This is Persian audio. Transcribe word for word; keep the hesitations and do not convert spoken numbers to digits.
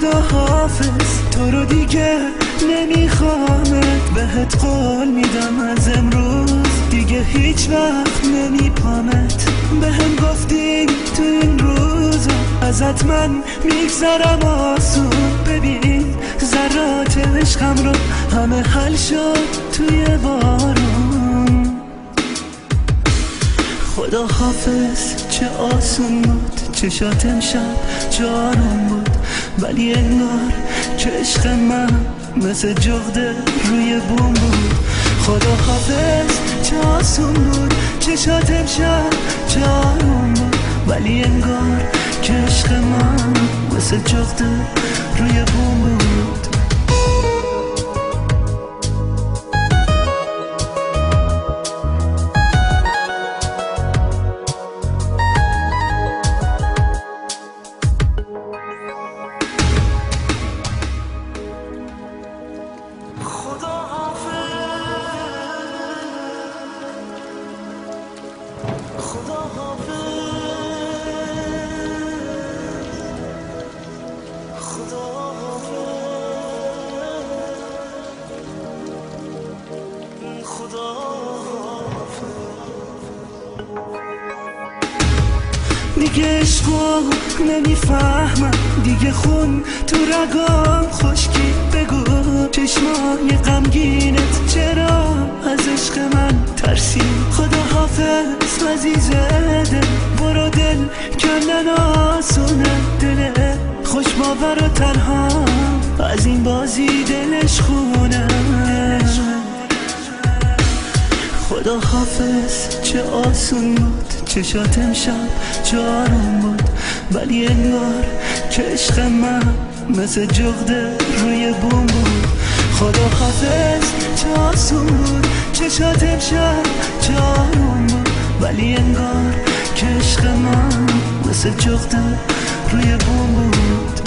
خدا حافظ تو رو دیگه نمیخوامت، بهت قول میدم از امروز دیگه هیچ وقت نمیپامت. بهم گفتی تو این روزا ازت من میگذرم آسون، ببین ذرات عشقم رو همه حل شد توی بارون. خدا حافظ چه آسون بود، چشات امشب جارم بود، ولی انگار که عشق من مثل جغده روی بوم بود. خدا حافظ چه آسون بود، چشات امشب جارم بود، ولی انگار که عشق من مثل جغده روی بوم بود. خدا دیگه عشقو نمیفهمم، دیگه خون تو رگام خشکی. بگو چشمای غمگینت چرا از عشق من ترسی؟ خدا حافظ عزیز دل، برو دل کندن آسونه، دل خوش باور و تنها از این بازی دلش خونه. خدا حافظ چه آسون بود، چشات امشب جارم بود، ولی انگار که عشق من مثل جغده روی بوم بود. خدا حافظ چه آسون بود، چشات امشب جارم بود، ولی انگار که عشق من مثل جغده روی بوم بود.